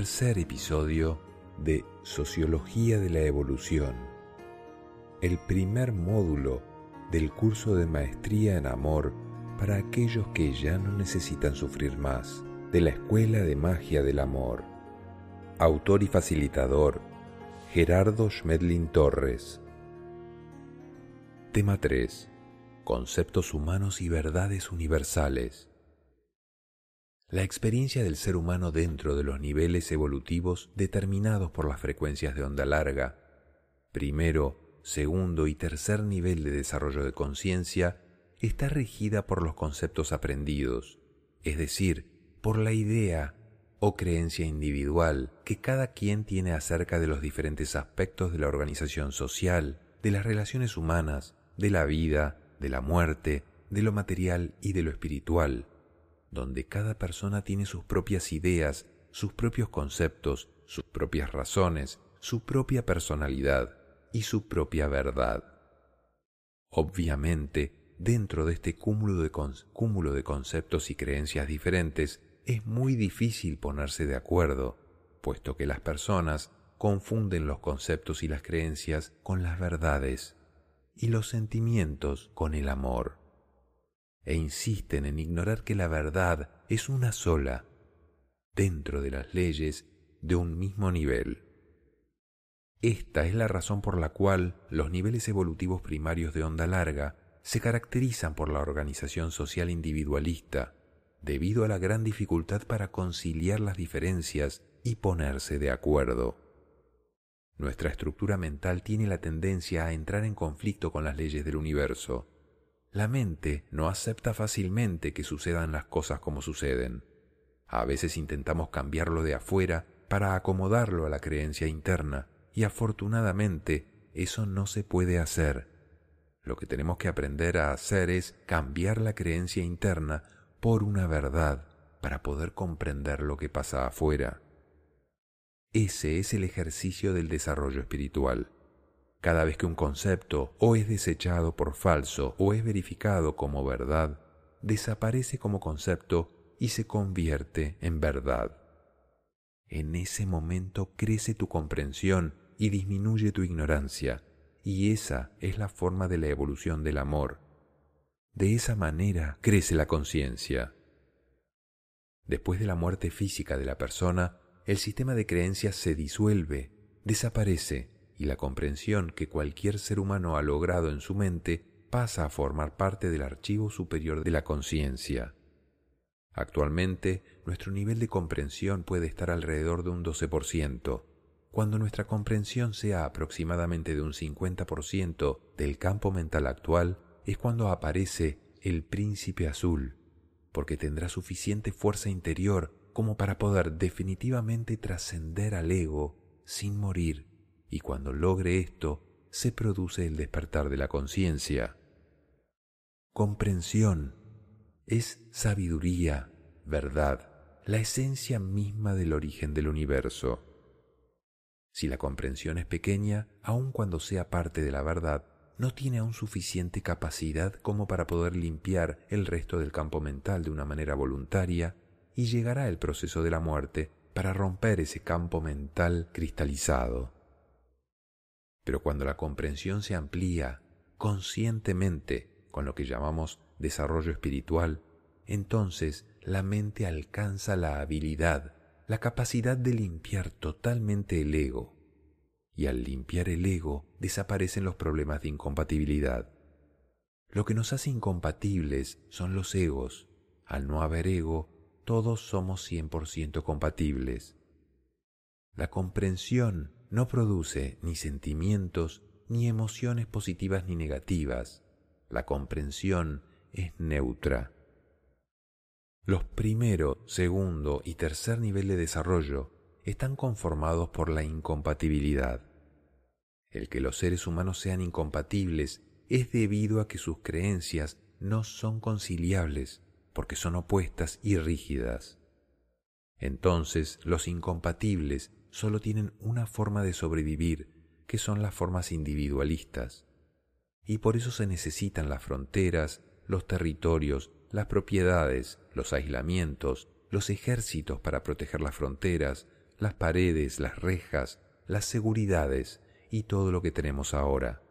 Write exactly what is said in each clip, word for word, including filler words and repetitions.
tercer episodio de Sociología de la Evolución, el primer módulo del curso de Maestría en Amor para aquellos que ya no necesitan sufrir más, de la Escuela de Magia del Amor. Autor y facilitador, Gerardo Schmedlin Torres. Tema tres. Conceptos humanos y verdades universales. La experiencia del ser humano dentro de los niveles evolutivos determinados por las frecuencias de onda larga, primero, segundo y tercer nivel de desarrollo de conciencia, está regida por los conceptos aprendidos, es decir, por la idea o creencia individual que cada quien tiene acerca de los diferentes aspectos de la organización social, de las relaciones humanas, de la vida, de la muerte, de lo material y de lo espiritual, donde cada persona tiene sus propias ideas, sus propios conceptos, sus propias razones, su propia personalidad y su propia verdad. Obviamente, dentro de este cúmulo de, con- cúmulo de conceptos y creencias diferentes, es muy difícil ponerse de acuerdo, puesto que las personas confunden los conceptos y las creencias con las verdades y los sentimientos con el amor, e insisten en ignorar que la verdad es una sola, dentro de las leyes de un mismo nivel. Esta es la razón por la cual los niveles evolutivos primarios de onda larga se caracterizan por la organización social individualista, debido a la gran dificultad para conciliar las diferencias y ponerse de acuerdo. Nuestra estructura mental tiene la tendencia a entrar en conflicto con las leyes del universo. La mente no acepta fácilmente que sucedan las cosas como suceden. A veces intentamos cambiarlo de afuera para acomodarlo a la creencia interna, y afortunadamente eso no se puede hacer. Lo que tenemos que aprender a hacer es cambiar la creencia interna por una verdad para poder comprender lo que pasa afuera. Ese es el ejercicio del desarrollo espiritual. Cada vez que un concepto o es desechado por falso o es verificado como verdad, desaparece como concepto y se convierte en verdad. En ese momento crece tu comprensión y disminuye tu ignorancia, y esa es la forma de la evolución del amor. De esa manera crece la conciencia. Después de la muerte física de la persona, el sistema de creencias se disuelve, desaparece, y la comprensión que cualquier ser humano ha logrado en su mente pasa a formar parte del archivo superior de la conciencia. Actualmente, nuestro nivel de comprensión puede estar alrededor de un doce por ciento. Cuando nuestra comprensión sea aproximadamente de un cincuenta por ciento del campo mental actual, es cuando aparece el príncipe azul, porque tendrá suficiente fuerza interior como para poder definitivamente trascender al ego sin morir, y cuando logre esto, se produce el despertar de la conciencia. Comprensión es sabiduría, verdad, la esencia misma del origen del universo. Si la comprensión es pequeña, aun cuando sea parte de la verdad, no tiene aún suficiente capacidad como para poder limpiar el resto del campo mental de una manera voluntaria, y llegará el proceso de la muerte para romper ese campo mental cristalizado. Pero cuando la comprensión se amplía conscientemente con lo que llamamos desarrollo espiritual, entonces la mente alcanza la habilidad, la capacidad de limpiar totalmente el ego. Y al limpiar el ego desaparecen los problemas de incompatibilidad. Lo que nos hace incompatibles son los egos. Al no haber ego, todos somos cien por ciento compatibles. La comprensión no produce ni sentimientos ni emociones positivas ni negativas. La comprensión es neutra. Los primero, segundo y tercer nivel de desarrollo están conformados por la incompatibilidad. El que los seres humanos sean incompatibles es debido a que sus creencias no son conciliables, porque son opuestas y rígidas. Entonces, los incompatibles solo tienen una forma de sobrevivir, que son las formas individualistas. Y por eso se necesitan las fronteras, los territorios, las propiedades, los aislamientos, los ejércitos para proteger las fronteras, las paredes, las rejas, las seguridades y todo lo que tenemos ahora.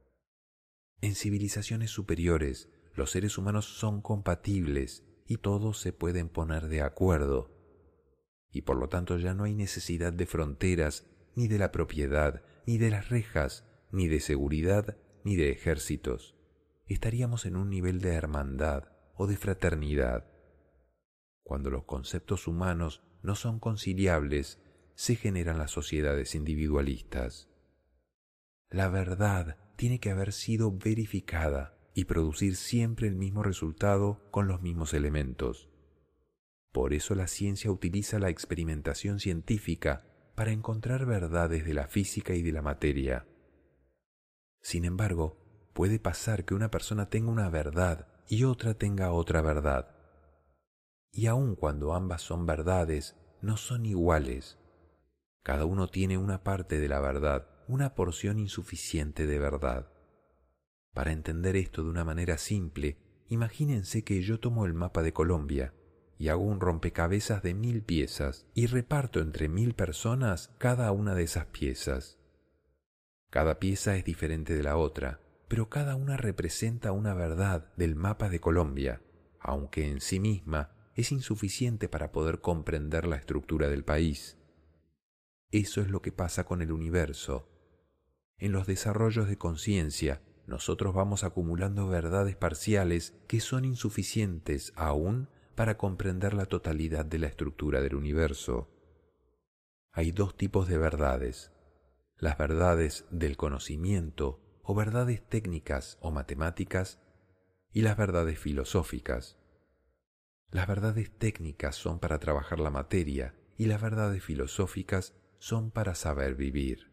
En civilizaciones superiores, los seres humanos son compatibles y todos se pueden poner de acuerdo. Y por lo tanto ya no hay necesidad de fronteras, ni de la propiedad, ni de las rejas, ni de seguridad, ni de ejércitos. Estaríamos en un nivel de hermandad o de fraternidad. Cuando los conceptos humanos no son conciliables, se generan las sociedades individualistas. La verdad tiene que haber sido verificada y producir siempre el mismo resultado con los mismos elementos. Por eso la ciencia utiliza la experimentación científica para encontrar verdades de la física y de la materia. Sin embargo, puede pasar que una persona tenga una verdad y otra tenga otra verdad. Y aun cuando ambas son verdades, no son iguales. Cada uno tiene una parte de la verdad, una porción insuficiente de verdad. Para entender esto de una manera simple, imagínense que yo tomo el mapa de Colombia y hago un rompecabezas de mil piezas y reparto entre mil personas cada una de esas piezas. Cada pieza es diferente de la otra, pero cada una representa una verdad del mapa de Colombia, aunque en sí misma es insuficiente para poder comprender la estructura del país. Eso es lo que pasa con el universo. En los desarrollos de conciencia, nosotros vamos acumulando verdades parciales que son insuficientes aún para comprender la totalidad de la estructura del universo. Hay dos tipos de verdades: las verdades del conocimiento o verdades técnicas o matemáticas y las verdades filosóficas. Las verdades técnicas son para trabajar la materia y las verdades filosóficas son para saber vivir.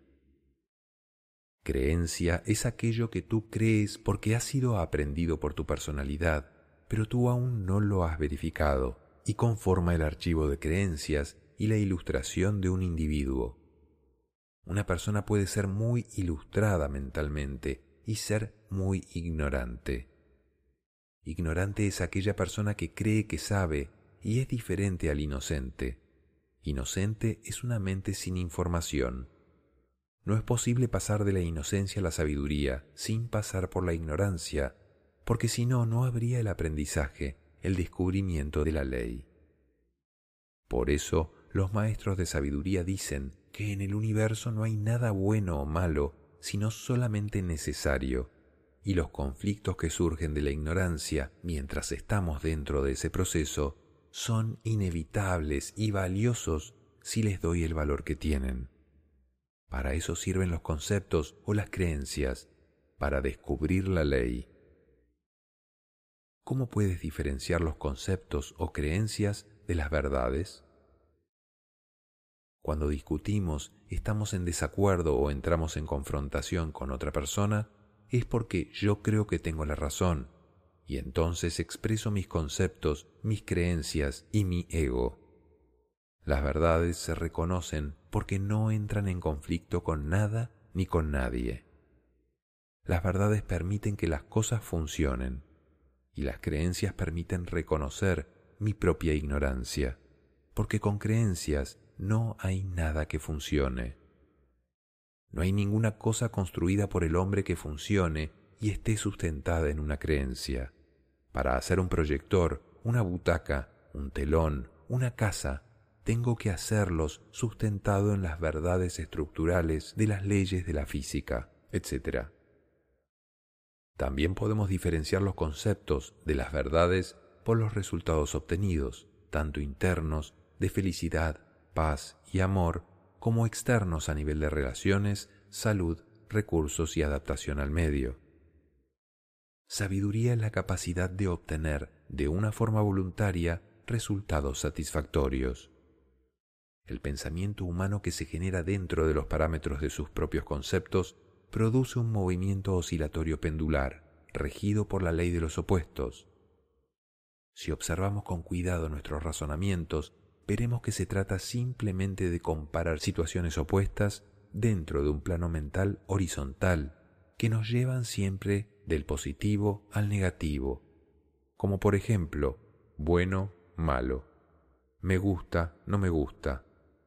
Creencia es aquello que tú crees porque ha sido aprendido por tu personalidad, pero tú aún no lo has verificado, y conforma el archivo de creencias y la ilustración de un individuo. Una persona puede ser muy ilustrada mentalmente y ser muy ignorante. Ignorante es aquella persona que cree que sabe y es diferente al inocente. Inocente es una mente sin información. No es posible pasar de la inocencia a la sabiduría sin pasar por la ignorancia, porque si no, no habría el aprendizaje, el descubrimiento de la ley. Por eso, los maestros de sabiduría dicen que en el universo no hay nada bueno o malo, sino solamente necesario, y los conflictos que surgen de la ignorancia mientras estamos dentro de ese proceso son inevitables y valiosos si les doy el valor que tienen. Para eso sirven los conceptos o las creencias, para descubrir la ley. ¿Cómo puedes diferenciar los conceptos o creencias de las verdades? Cuando discutimos, estamos en desacuerdo o entramos en confrontación con otra persona, es porque yo creo que tengo la razón, y entonces expreso mis conceptos, mis creencias y mi ego. Las verdades se reconocen porque no entran en conflicto con nada ni con nadie. Las verdades permiten que las cosas funcionen, y las creencias permiten reconocer mi propia ignorancia, porque con creencias no hay nada que funcione. No hay ninguna cosa construida por el hombre que funcione y esté sustentada en una creencia. Para hacer un proyector, una butaca, un telón, una casa, tengo que hacerlos sustentado en las verdades estructurales de las leyes de la física, etcétera. También podemos diferenciar los conceptos de las verdades por los resultados obtenidos, tanto internos, de felicidad, paz y amor, como externos a nivel de relaciones, salud, recursos y adaptación al medio. Sabiduría es la capacidad de obtener, de una forma voluntaria, resultados satisfactorios. El pensamiento humano que se genera dentro de los parámetros de sus propios conceptos produce un movimiento oscilatorio pendular, regido por la ley de los opuestos. Si observamos con cuidado nuestros razonamientos, veremos que se trata simplemente de comparar situaciones opuestas dentro de un plano mental horizontal que nos llevan siempre del positivo al negativo, como por ejemplo, bueno, malo, me gusta, no me gusta,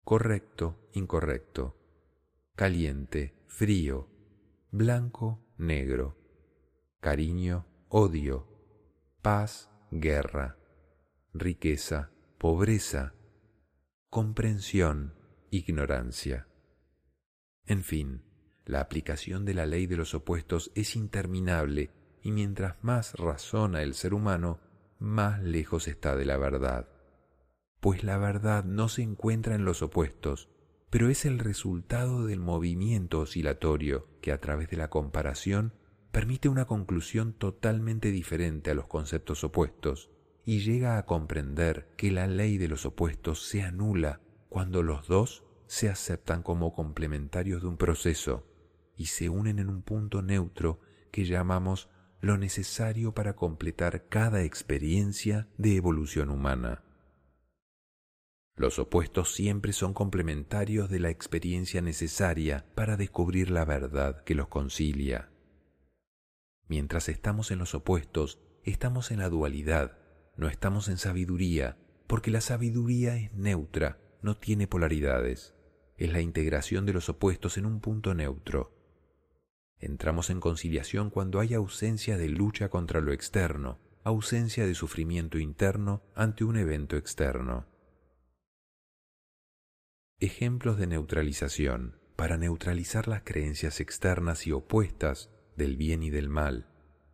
correcto, incorrecto, caliente, frío, blanco, negro, cariño, odio, paz, guerra, riqueza, pobreza, comprensión, ignorancia. En fin, la aplicación de la ley de los opuestos es interminable y mientras más razona el ser humano, más lejos está de la verdad. Pues la verdad no se encuentra en los opuestos, pero es el resultado del movimiento oscilatorio que a través de la comparación permite una conclusión totalmente diferente a los conceptos opuestos y llega a comprender que la ley de los opuestos se anula cuando los dos se aceptan como complementarios de un proceso y se unen en un punto neutro que llamamos lo necesario para completar cada experiencia de evolución humana. Los opuestos siempre son complementarios de la experiencia necesaria para descubrir la verdad que los concilia. Mientras estamos en los opuestos, estamos en la dualidad, no estamos en sabiduría, porque la sabiduría es neutra, no tiene polaridades. Es la integración de los opuestos en un punto neutro. Entramos en conciliación cuando hay ausencia de lucha contra lo externo, ausencia de sufrimiento interno ante un evento externo. Ejemplos de neutralización para neutralizar las creencias externas y opuestas del bien y del mal.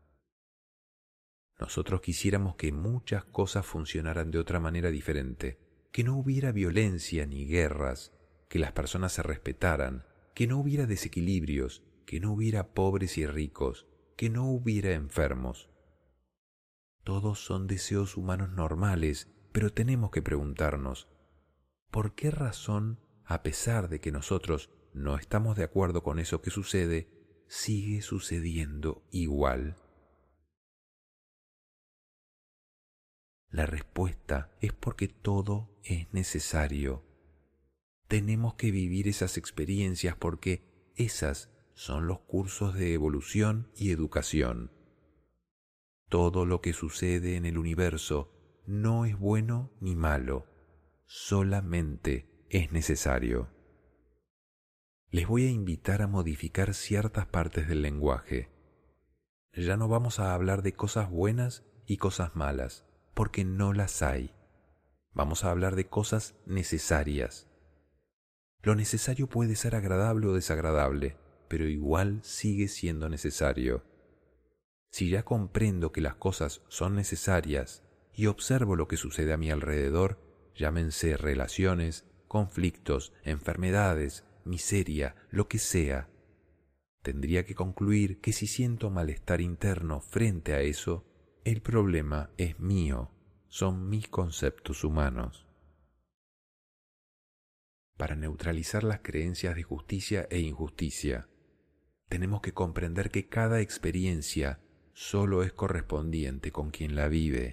Nosotros quisiéramos que muchas cosas funcionaran de otra manera diferente, que no hubiera violencia ni guerras, que las personas se respetaran, que no hubiera desequilibrios, que no hubiera pobres y ricos, que no hubiera enfermos. Todos son deseos humanos normales, pero tenemos que preguntarnos, ¿por qué razón, a pesar de que nosotros no estamos de acuerdo con eso que sucede, sigue sucediendo igual? La respuesta es porque todo es necesario. Tenemos que vivir esas experiencias porque esas son los cursos de evolución y educación. Todo lo que sucede en el universo no es bueno ni malo, solamente es necesario. Les voy a invitar a modificar ciertas partes del lenguaje. Ya no vamos a hablar de cosas buenas y cosas malas, porque no las hay. Vamos a hablar de cosas necesarias. Lo necesario puede ser agradable o desagradable, pero igual sigue siendo necesario. Si ya comprendo que las cosas son necesarias y observo lo que sucede a mi alrededor, llámense relaciones, conflictos, enfermedades, miseria, lo que sea, tendría que concluir que si siento malestar interno frente a eso, el problema es mío, son mis conceptos humanos. Para neutralizar las creencias de justicia e injusticia, tenemos que comprender que cada experiencia solo es correspondiente con quien la vive.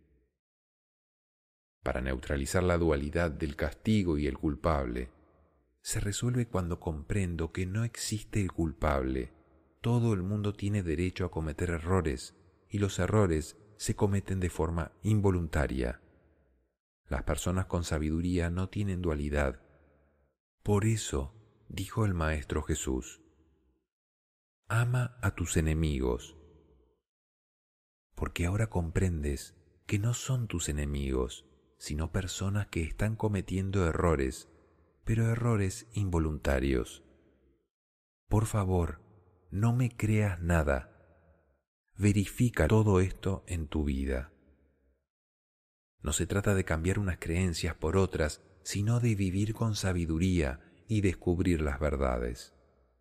Para neutralizar la dualidad del castigo y el culpable, se resuelve cuando comprendo que no existe el culpable. Todo el mundo tiene derecho a cometer errores y los errores se cometen de forma involuntaria. Las personas con sabiduría no tienen dualidad. Por eso, dijo el Maestro Jesús, ama a tus enemigos, porque ahora comprendes que no son tus enemigos, sino personas que están cometiendo errores, pero errores involuntarios. Por favor, no me creas nada. Verifica todo esto en tu vida. No se trata de cambiar unas creencias por otras, sino de vivir con sabiduría y descubrir las verdades.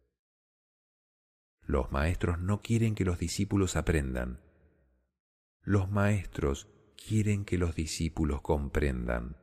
Los maestros no quieren que los discípulos aprendan. Los maestros quieren que los discípulos comprendan.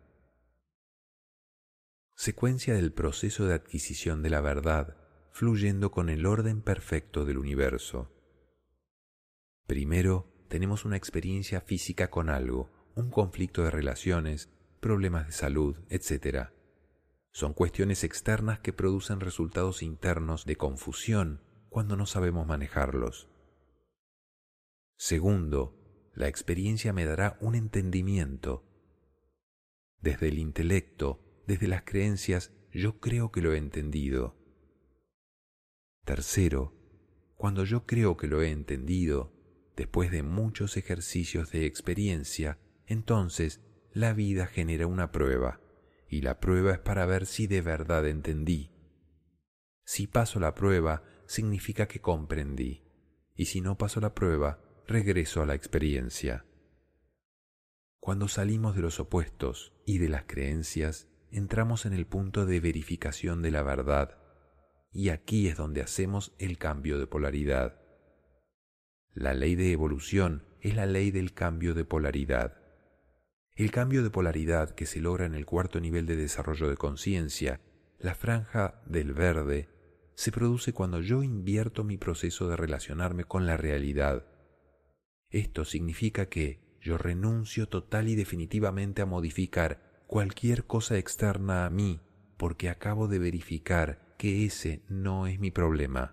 Secuencia del proceso de adquisición de la verdad, fluyendo con el orden perfecto del universo. Primero, tenemos una experiencia física con algo, un conflicto de relaciones, problemas de salud, etcétera. Son cuestiones externas que producen resultados internos de confusión cuando no sabemos manejarlos. Segundo, la experiencia me dará un entendimiento. Desde el intelecto desde las creencias yo creo que lo he entendido. Tercero, cuando yo creo que lo he entendido, después de muchos ejercicios de experiencia, entonces la vida genera una prueba, y la prueba es para ver si de verdad entendí. Si paso la prueba, significa que comprendí, y si no paso la prueba, regreso a la experiencia. Cuando salimos de los opuestos y de las creencias, entramos en el punto de verificación de la verdad, y aquí es donde hacemos el cambio de polaridad. La ley de evolución es la ley del cambio de polaridad. El cambio de polaridad que se logra en el cuarto nivel de desarrollo de conciencia, la franja del verde, se produce cuando yo invierto mi proceso de relacionarme con la realidad. Esto significa que yo renuncio total y definitivamente a modificar cualquier cosa externa a mí, porque acabo de verificar que ese no es mi problema.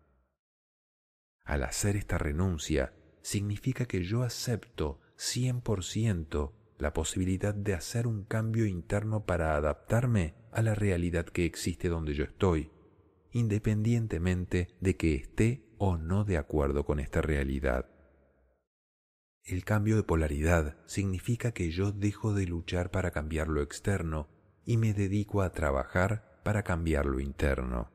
Al hacer esta renuncia, significa que yo acepto cien por ciento la posibilidad de hacer un cambio interno para adaptarme a la realidad que existe donde yo estoy, independientemente de que esté o no de acuerdo con esta realidad. El cambio de polaridad significa que yo dejo de luchar para cambiar lo externo y me dedico a trabajar para cambiar lo interno.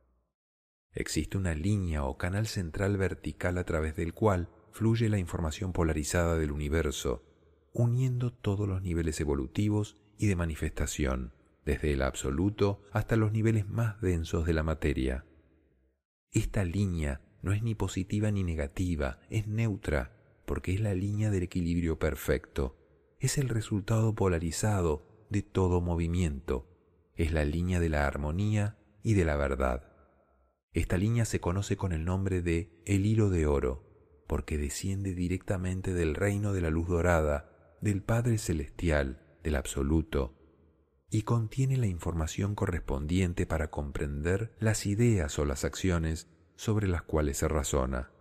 Existe una línea o canal central vertical a través del cual fluye la información polarizada del universo, uniendo todos los niveles evolutivos y de manifestación, desde el absoluto hasta los niveles más densos de la materia. Esta línea no es ni positiva ni negativa, es neutra, porque es la línea del equilibrio perfecto. Es el resultado polarizado de todo movimiento. Es la línea de la armonía y de la verdad. Esta línea se conoce con el nombre de el hilo de oro, porque desciende directamente del reino de la luz dorada, del Padre Celestial, del Absoluto, y contiene la información correspondiente para comprender las ideas o las acciones sobre las cuales se razona.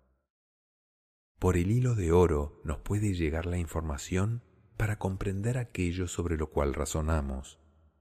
Por el hilo de oro nos puede llegar la información para comprender aquello sobre lo cual razonamos.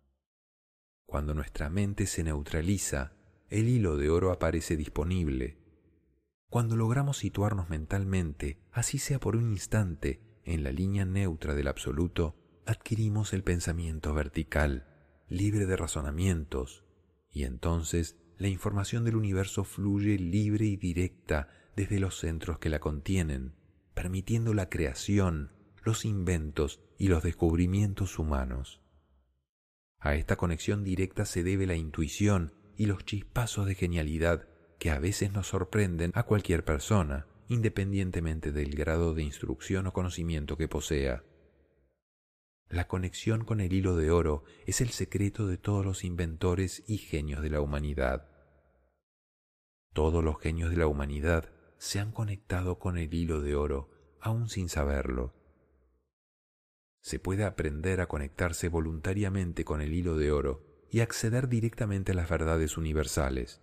Cuando nuestra mente se neutraliza, el hilo de oro aparece disponible. Cuando logramos situarnos mentalmente, así sea por un instante, en la línea neutra del absoluto, adquirimos el pensamiento vertical, libre de razonamientos, y entonces la información del universo fluye libre y directa desde los centros que la contienen, permitiendo la creación, los inventos y los descubrimientos humanos. A esta conexión directa se debe la intuición y los chispazos de genialidad que a veces nos sorprenden a cualquier persona, independientemente del grado de instrucción o conocimiento que posea. La conexión con el hilo de oro es el secreto de todos los inventores y genios de la humanidad. Todos los genios de la humanidad se han conectado con el hilo de oro, aún sin saberlo. Se puede aprender a conectarse voluntariamente con el hilo de oro y acceder directamente a las verdades universales.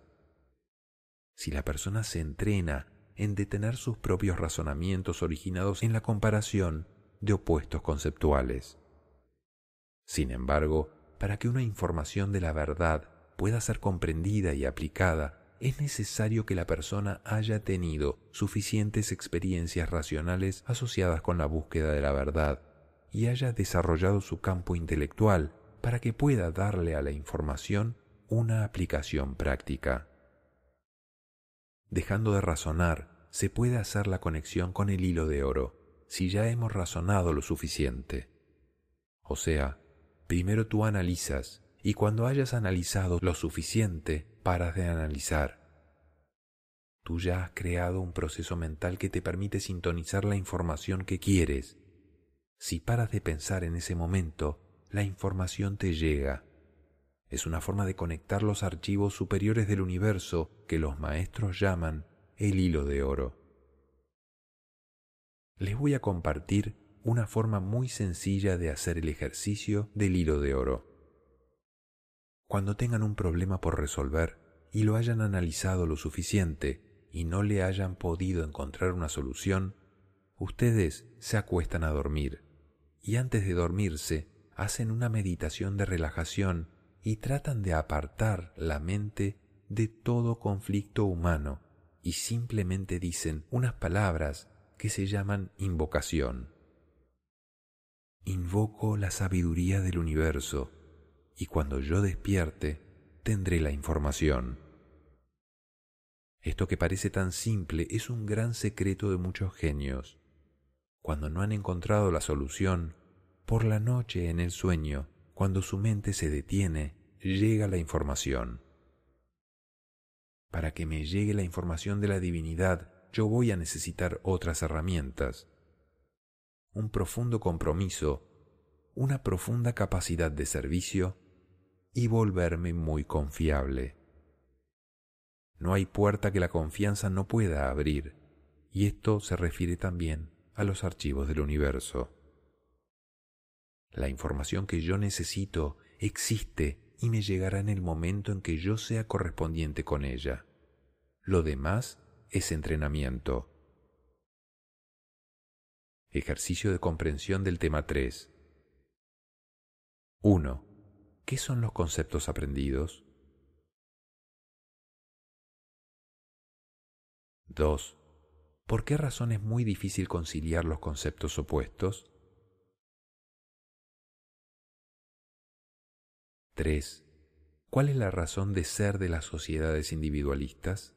Si la persona se entrena en detener sus propios razonamientos originados en la comparación de opuestos conceptuales. Sin embargo, para que una información de la verdad pueda ser comprendida y aplicada, es necesario que la persona haya tenido suficientes experiencias racionales asociadas con la búsqueda de la verdad y haya desarrollado su campo intelectual para que pueda darle a la información una aplicación práctica. Dejando de razonar, se puede hacer la conexión con el hilo de oro, si ya hemos razonado lo suficiente. O sea, primero tú analizas, y cuando hayas analizado lo suficiente, paras de analizar. Tú ya has creado un proceso mental que te permite sintonizar la información que quieres. Si paras de pensar en ese momento, la información te llega. Es una forma de conectar los archivos superiores del universo que los maestros llaman el hilo de oro. Les voy a compartir una forma muy sencilla de hacer el ejercicio del hilo de oro. Cuando tengan un problema por resolver y lo hayan analizado lo suficiente y no le hayan podido encontrar una solución, ustedes se acuestan a dormir y antes de dormirse hacen una meditación de relajación y tratan de apartar la mente de todo conflicto humano y simplemente dicen unas palabras que se llaman invocación. Invoco la sabiduría del universo y cuando yo despierte tendré la información. Esto que parece tan simple es un gran secreto de muchos genios. Cuando no han encontrado la solución, por la noche en el sueño, cuando su mente se detiene, llega la información. Para que me llegue la información de la divinidad, yo voy a necesitar otras herramientas. Un profundo compromiso, una profunda capacidad de servicio y volverme muy confiable. No hay puerta que la confianza no pueda abrir, y esto se refiere también a los archivos del universo. La información que yo necesito existe y me llegará en el momento en que yo sea correspondiente con ella. Lo demás es entrenamiento. Ejercicio de comprensión del tema tres. uno. ¿Qué son los conceptos aprendidos? dos. ¿Por qué razón es muy difícil conciliar los conceptos opuestos? tres. ¿Cuál es la razón de ser de las sociedades individualistas?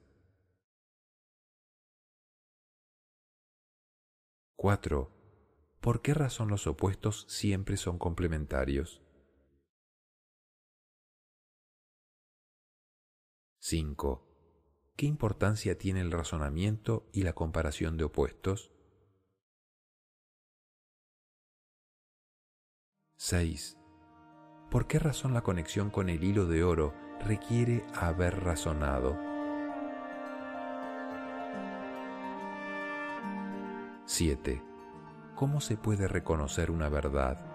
cuatro. ¿Por qué razón los opuestos siempre son complementarios? cinco. ¿Qué importancia tiene el razonamiento y la comparación de opuestos? seis. ¿Por qué razón la conexión con el hilo de oro requiere haber razonado? siete. ¿Cómo se puede reconocer una verdad?